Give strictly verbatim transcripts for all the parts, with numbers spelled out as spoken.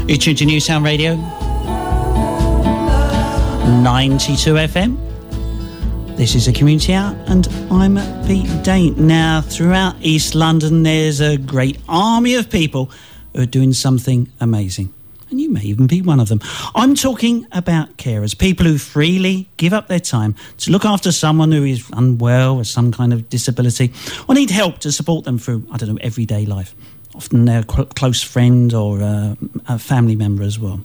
You're tuned to New Sound Radio, ninety-two F M. This is a community hour, and I'm Pete Dane. Now, throughout East London, there's a great army of people who are doing something amazing. And you may even be one of them. I'm talking about carers, people who freely give up their time to look after someone who is unwell or some kind of disability, or need help to support them through, I don't know, everyday life. Often they're a close friend or uh, a family member as well.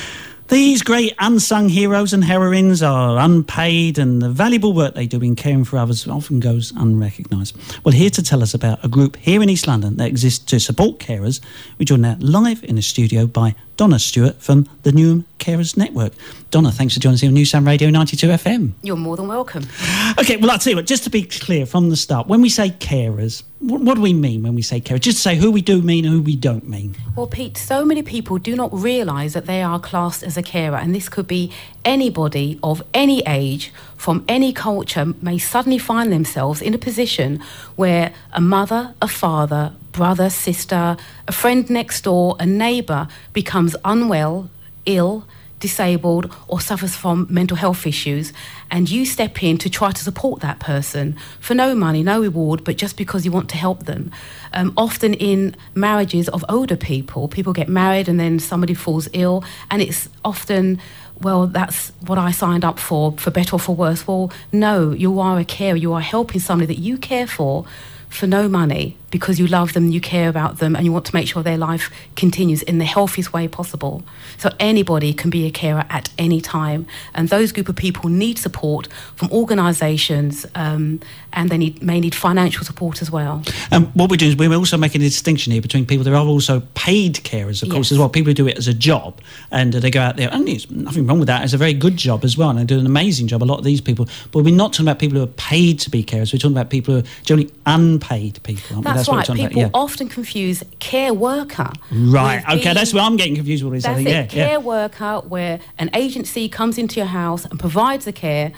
These great unsung heroes and heroines are unpaid, and the valuable work they do in caring for others often goes unrecognised. Well, here to tell us about a group here in East London that exists to support carers, we're joined now live in the studio by Donna Stewart from the Newham Carers Network. Donna, thanks for joining us here on New Sound Radio ninety-two F M. You're more than welcome. OK, well, I'll tell you what, just to be clear from the start, when we say carers, what, what do we mean when we say carers? Just to say who we do mean and who we don't mean. Well, Pete, so many people do not realise that they are classed as a carer, and this could be anybody of any age, from any culture, may suddenly find themselves in a position where a mother, a father, brother, sister, a friend next door, a neighbour becomes unwell, ill, disabled, or suffers from mental health issues, and you step in to try to support that person for no money, no reward, but just because you want to help them. Um, often in marriages of older people, people get married and then somebody falls ill, and it's often, well, that's what I signed up for, for better or for worse. Well, no, you are a carer. You are helping somebody that you care for for no money, because you love them, you care about them, and you want to make sure their life continues in the healthiest way possible. So anybody can be a carer at any time, and those group of people need support from organisations, um, and they need, may need financial support as well. And um, what we're doing is we're also making a distinction here between people. There are also paid carers, of course, yes, as well. People who do it as a job, and uh, they go out there, and there's nothing wrong with that. It's a very good job as well, and they do an amazing job, a lot of these people. But we're not talking about people who are paid to be carers. We're talking about people who are generally unpaid people, aren't we? That's, that's right. People about, yeah. often confuse care worker. Right. Okay, being, that's where I'm getting confused with this. That's I think. it. Yeah, care yeah. worker, where an agency comes into your house and provides the care,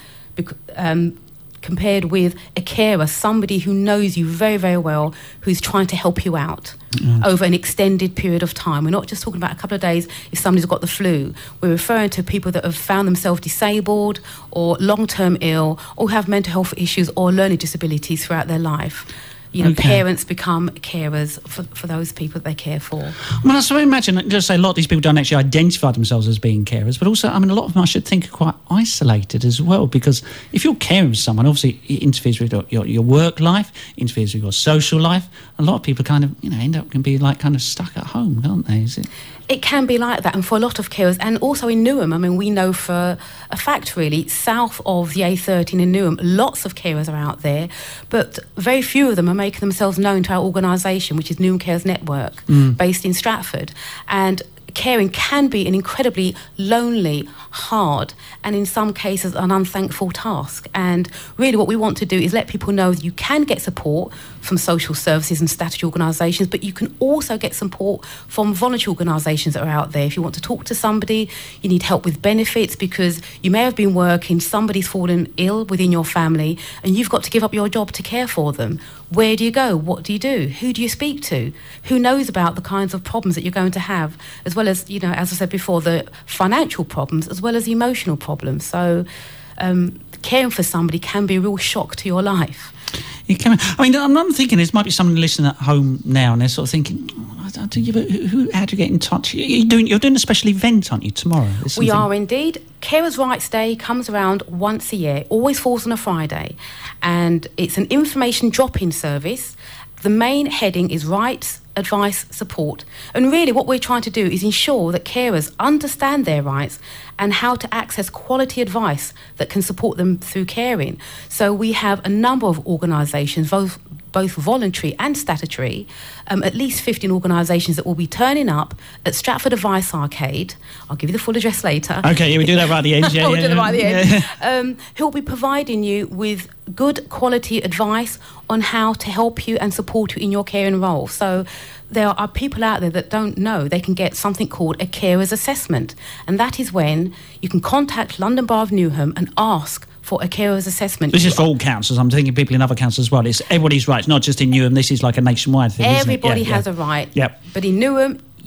um, compared with a carer, somebody who knows you very, very well, who's trying to help you out mm. over an extended period of time. We're not just talking about a couple of days if somebody's got the flu. We're referring to people that have found themselves disabled or long-term ill, or have mental health issues or learning disabilities throughout their life. You know, okay. Parents become carers for, for those people that they care for. Well, I so imagine, just say a lot of these people don't actually identify themselves as being carers, but also, I mean, a lot of them I should think are quite isolated as well, because if you're caring for someone, obviously it interferes with your, your, your work life, interferes with your social life. A lot of people kind of, you know, end up can be like kind of stuck at home, can't they? Is it? It can be like that, and for a lot of carers, and also in Newham, I mean, we know for a fact, really, south of the A thirteen in Newham, lots of carers are out there, but very few of them are making themselves known to our organisation, which is Newham Carers Network, mm. based in Stratford. And caring can be an incredibly lonely, hard, and in some cases an unthankful task. And really what we want to do is let people know that you can get support from social services and statutory organisations, but you can also get support from voluntary organisations that are out there. If you want to talk to somebody, you need help with benefits because you may have been working, somebody's fallen ill within your family, and you've got to give up your job to care for them. Where do you go? What do you do? Who do you speak to? Who knows about the kinds of problems that you're going to have, as well as, you know, as I said before, the financial problems, as well as the emotional problems. So um, caring for somebody can be a real shock to your life. You can, I mean, I'm, I'm thinking there might be someone listening at home now, and they're sort of thinking, oh, I don't know, but who, how do you get in touch? You're doing, you're doing a special event, aren't you, tomorrow? We are indeed. Carers' Rights Day comes around once a year, always falls on a Friday, and it's an information drop-in service. The main heading is rights, advice, support. And really what we're trying to do is ensure that carers understand their rights and how to access quality advice that can support them through caring. So we have a number of organisations, both both voluntary and statutory, um, at least fifteen organisations that will be turning up at Stratford Advice Arcade. I'll give you the full address later. Okay, yeah, we do that right at the end. Yeah, we'll yeah, do that right at the end. Yeah. Um, who will be providing you with good quality advice on how to help you and support you in your caring role. So there are people out there that don't know they can get something called a carer's assessment, and that is when you can contact London Borough of Newham and ask for a carer's assessment. This is for all councils. I'm thinking people in other councils as well. It's everybody's rights, not just in Newham. This is like a nationwide thing. Everybody isn't it? Yeah, has yeah. a right. Yep. But in Newham,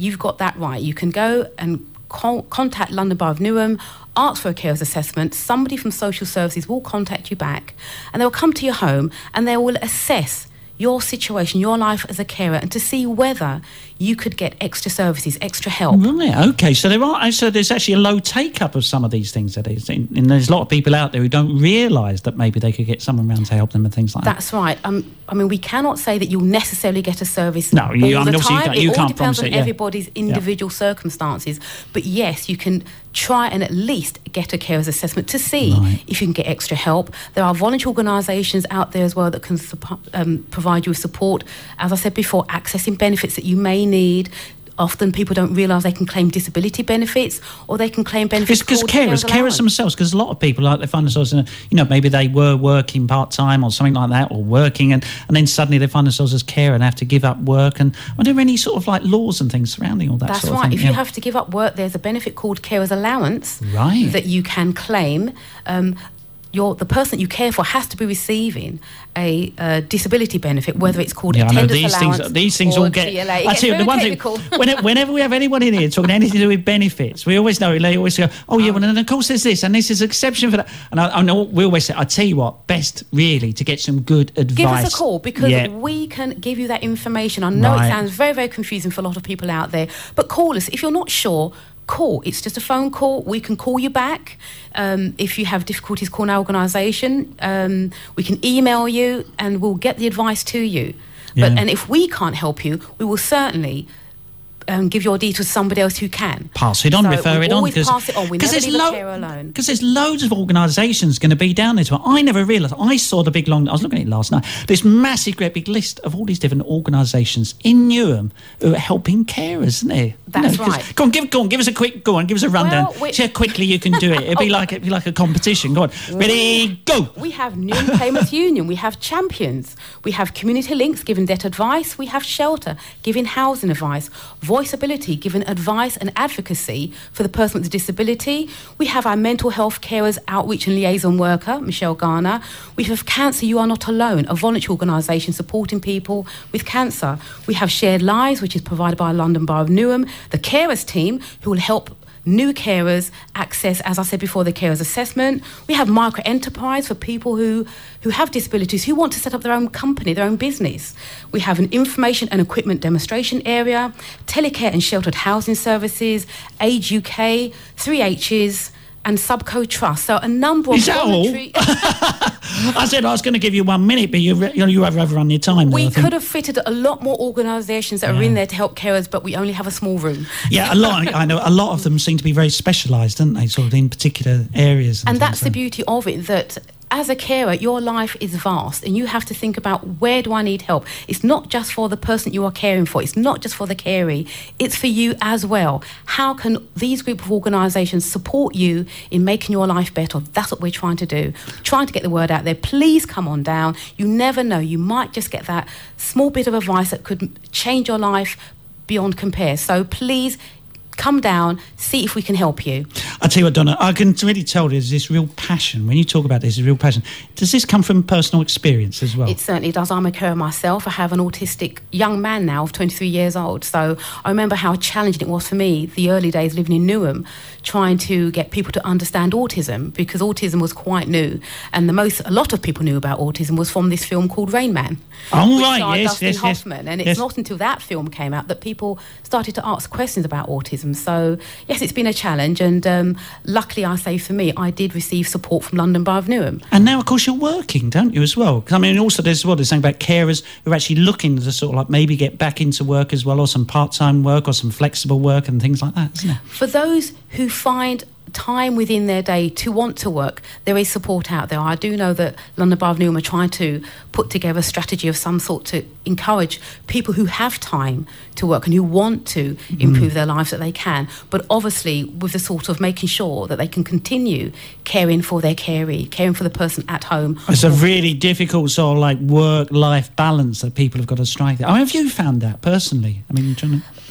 you've got that right. You can go and co- contact London Borough of Newham, ask for a carers assessment. Somebody from social services will contact you back, and they will come to your home and they will assess your situation, your life as a carer, and to see whether you could get extra services, extra help. Right, okay. So there are, so there's actually a low take-up of some of these things, that is. And there's a lot of people out there who don't realise that maybe they could get someone around to help them and things like that. That's right. Um, I mean, we cannot say that you'll necessarily get a service no, you, all I mean, the obviously time. You can't, you it can't all depends on it, yeah. everybody's individual yeah. circumstances. But yes, you can try and at least get a carers assessment to see right. if you can get extra help. There are voluntary organisations out there as well that can um, provide you with support. As I said before, accessing benefits that you may need. Often people don't realise they can claim disability benefits, or they can claim benefits because carers, carers themselves, because a lot of people, like, they find themselves in a, you know, maybe they were working part-time or something like that, or working, and, and then suddenly they find themselves as carer and have to give up work. And are there any sort of like laws and things surrounding all that? That's sort of right. thing? If yeah. you have to give up work, there's a benefit called carers allowance right. that you can claim. Um, Your, the person that you care for has to be receiving a uh, disability benefit, whether it's called yeah, attendance these allowance things, these things all get. T L A. I tell you, the one technical. thing, whenever, whenever we have anyone in here talking anything to do with benefits, we always know they always go, "Oh yeah, well, and of course there's this, and this is an exception for that." And I, I know we always say, "I tell you what, best really to get some good advice." Give us a call, because yeah. we can give you that information. I know right. it sounds very, very confusing for a lot of people out there, but call us if you're not sure. Call. It's just a phone call. We can call you back. Um, if you have difficulties calling our organisation, um, we can email you and we'll get the advice to you. Yeah. But and if we can't help you, we will certainly um, give your details to somebody else who can. Pass it on, so refer we it on. Always pass it on. We never leave lo- a carer alone. Because there's loads of organisations going to be down there. I never realised. I saw the big long. I was looking at it last night. This massive, great big list of all these different organisations in Newham who are helping carers, isn't there? That's you know, right. Go on, give, go on, give us a quick. Go on, give us a rundown. Well, See how quickly you can do it. It'd be like it'd be like a competition. Go on, ready, go. We have Newham Claimants Union. We have Champions. We have Community Links giving debt advice. We have Shelter giving housing advice. Voiceability giving advice and advocacy for the person with a disability. We have our mental health carers outreach and liaison worker, Michelle Garner. We have Cancer You Are Not Alone, a voluntary organisation supporting people with cancer. We have Shared Lives, which is provided by London Borough of Newham. The carers team, who will help new carers access, as I said before, the carers assessment. We have micro enterprise for people who, who have disabilities, who want to set up their own company, their own business. We have an information and equipment demonstration area, telecare and sheltered housing services, Age U K, three H's, and Subco Trust. So a number of Is that voluntary... I said I was going to give you one minute, but you you, know, you have overrun your time. We there, could have fitted a lot more organisations that yeah. are in there to help carers, but we only have a small room. Yeah, a lot. I know a lot of them seem to be very specialised, don't they? Sort of in particular areas. And, and that's so. the beauty of it, that as a carer, your life is vast, and you have to think about, where do I need help? It's not just for the person you are caring for. It's not just for the caree. It's for you as well. How can these group of organisations support you in making your life better? That's what we're trying to do. We're trying to get the word out there. Please come on down. You never know. You might just get that small bit of advice that could change your life beyond compare. So please come down, see if we can help you. I tell you what, Donna, I can really tell there's this real passion. When you talk about this, real passion. Does this come from personal experience as well? It certainly does. I'm a carer myself. I have an autistic young man now of twenty-three years old. So I remember how challenging it was for me, the early days living in Newham, trying to get people to understand autism, because autism was quite new. And the most, a lot of people knew about autism was from this film called Rain Man. Oh, which right, starred yes, Dustin yes, Hoffman. yes. And it's yes. not until that film came out that people started to ask questions about autism. So, yes, it's been a challenge. And um, luckily, I say for me, I did receive support from London Borough of Newham. And now, of course, you're working, don't you, as well? Because, I mean, also there's what they're saying about carers who are actually looking to sort of like maybe get back into work as well, or some part-time work or some flexible work and things like that, isn't it? For those who find time within their day to want to work, there is support out there. I do know that London Borough of Newham are trying to put together a strategy of some sort to encourage people who have time to work and who want to improve mm. their lives that they can, but obviously with the sort of making sure that they can continue caring for their caree, caring for the person at home. It's a really difficult sort of like work-life balance that people have got to strike there. I mean, have you found that personally? I mean, trying to...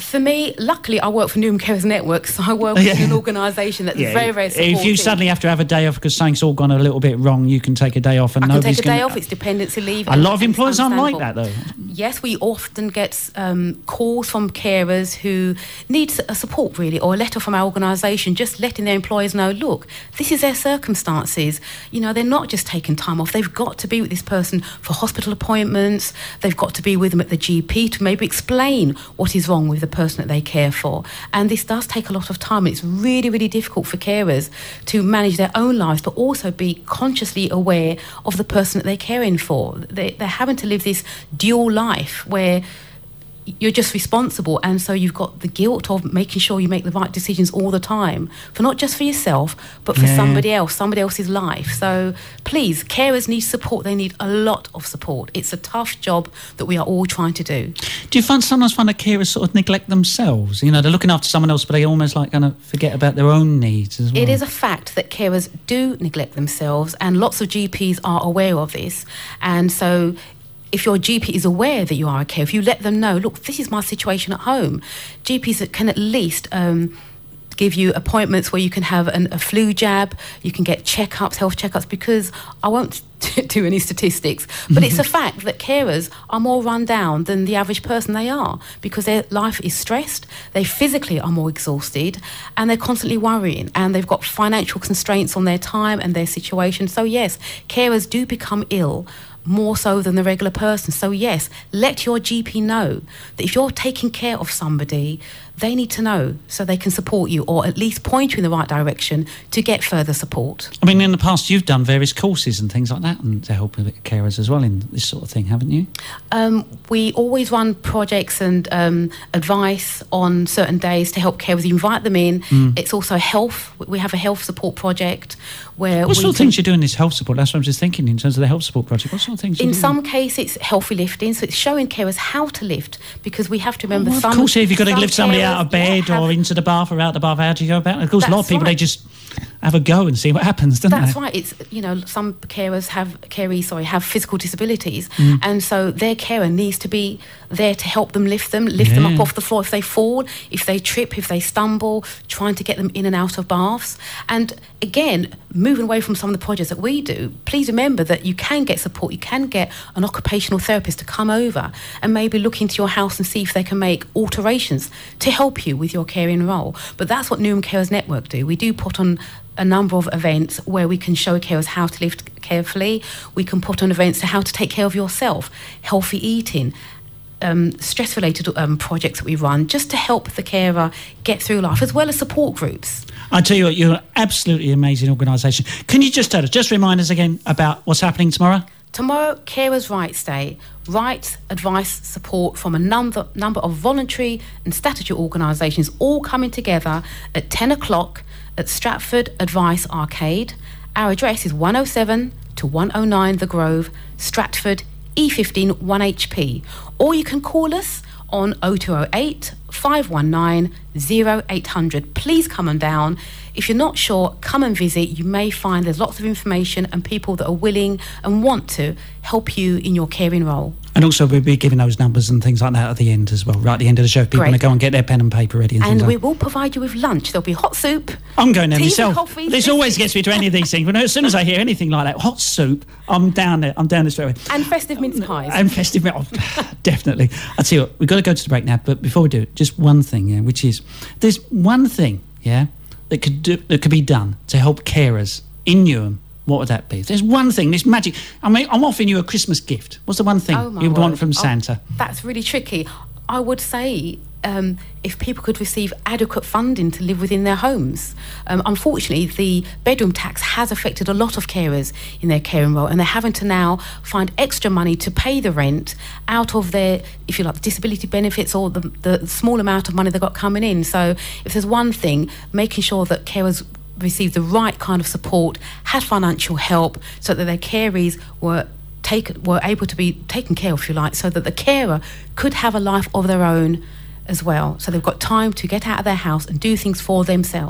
For me, luckily, I work for Newham Carers Network, so I work yeah. with an organisation that's yeah. very, very supportive. If you suddenly have to have a day off because something's all gone a little bit wrong, you can take a day off and I nobody's can take a day gonna... off, it's dependency leave. A lot of employers aren't like that, though. Yes, we often get um, calls from carers who need a support, really, or a letter from our organisation just letting their employers know, look, this is their circumstances. You know, they're not just taking time off. They've got to be with this person for hospital appointments. They've got to be with them at the G P to maybe explain what is wrong with the person that they care for. And this does take a lot of time. It's really, really difficult for carers to manage their own lives, but also be consciously aware of the person that they're caring for. They, they're having to live this dual life where you're just responsible, and so you've got the guilt of making sure you make the right decisions all the time, for not just for yourself, but for yeah. somebody else, somebody else's life. So please, carers need support. They need a lot of support. It's a tough job that we are all trying to do. Do you find sometimes find that carers sort of neglect themselves? You know, they're looking after someone else, but they almost like kind of forget about their own needs as well. It is a fact that carers do neglect themselves, and lots of G Ps are aware of this. And so if your G P is aware that you are a carer, if you let them know, look, this is my situation at home, G Ps can at least um, give you appointments where you can have an, a flu jab, you can get checkups, health checkups, because I won't do any statistics, but it's a fact that carers are more run down than the average person. They are, because their life is stressed, they physically are more exhausted, and they're constantly worrying, and they've got financial constraints on their time and their situation. So yes, carers do become ill more so than the regular person. So yes, let your G P know that if you're taking care of somebody, they need to know so they can support you, or at least point you in the right direction to get further support. I mean, in the past you've done various courses and things like that and to help with carers as well in this sort of thing, haven't you? Um, we always run projects and um, advice on certain days to help carers. You invite them in. Mm. It's also health. We have a health support project where What we sort of things you do in this health support? That's what I'm just thinking in terms of the health support project. What sort of things you In do? some cases, it's healthy lifting, so it's showing carers how to lift, because we have to remember oh, well, some... Of course, if you've got to lift somebody carers, out of bed yeah, have, or into the bath or out the bath, how do you go about it? Of course, a lot of people, right. they just have a go and see what happens, don't That's they? right. It's, you know, some carers have, carees, sorry, have physical disabilities, mm. and so their carer needs to be there to help them lift them, lift yeah. them up off the floor if they fall, if they trip, if they stumble, trying to get them in and out of baths. And again, moving away from some of the projects that we do, please remember that you can get support. You can get an occupational therapist to come over and maybe look into your house and see if they can make alterations to help you with your caring role. But that's what Newham Carers Network do. We do put on a number of events where we can show carers how to lift carefully. We can put on events to how to take care of yourself, healthy eating, um, stress-related um, projects that we run, just to help the carer get through life, as well as support groups. I tell you what, you're an absolutely amazing organisation. Can you just tell us, just remind us again about what's happening tomorrow? Tomorrow, Carers' Rights Day. Rights, advice, support from a number, number of voluntary and statutory organisations all coming together at ten o'clock at Stratford Advice Arcade. Our address is one oh seven to one oh nine The Grove, Stratford, E fifteen one H P. Or you can call us on oh two oh eight, five one nine, oh eight hundred. Please come on down. If you're not sure, come and visit. You may find there's lots of information and people that are willing and want to help you in your caring role. And also we'll be giving those numbers and things like that at the end as well, right at the end of the show. People want to go and get their pen and paper ready. And, and we like. will provide you with lunch. There'll be hot soup. I'm going there tea myself. Coffee, this always gets me to any of these things. But as soon as I hear anything like that, hot soup, I'm down there. I'm down there straight away. And festive mince pies. And festive mince oh, definitely. I'll tell you what, we've got to go to the break now. But before we do, just one thing, yeah, which is there's one thing, yeah, that could do, that could be done to help carers in Newham. What would that be? If there's one thing, this magic... I mean, I'm offering you a Christmas gift. What's the one thing oh you would word. want from Santa? Oh, that's really tricky. I would say um, if people could receive adequate funding to live within their homes. Um, unfortunately, the bedroom tax has affected a lot of carers in their caring role, and they're having to now find extra money to pay the rent out of their, if you like, disability benefits or the, the small amount of money they've got coming in. So if there's one thing, making sure that carers receive the right kind of support, had financial help, so that their carees were taken, were able to be taken care of, if you like, so that the carer could have a life of their own as well. So they've got time to get out of their house and do things for themselves.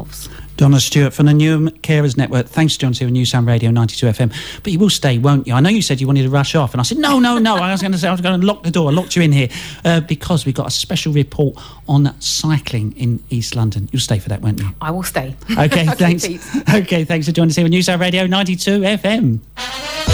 Donna Stewart from the Newham Carers Network. Thanks for joining us here on New Sound Radio ninety-two F M. But you will stay, won't you? I know you said you wanted to rush off, and I said, no, no, no. I was going to say I was going to lock the door. I locked you in here uh, because we've got a special report on cycling in East London. You'll stay for that, won't you? I will stay. Okay, thanks. Okay, thanks for joining us here on New Sound Radio ninety-two F M.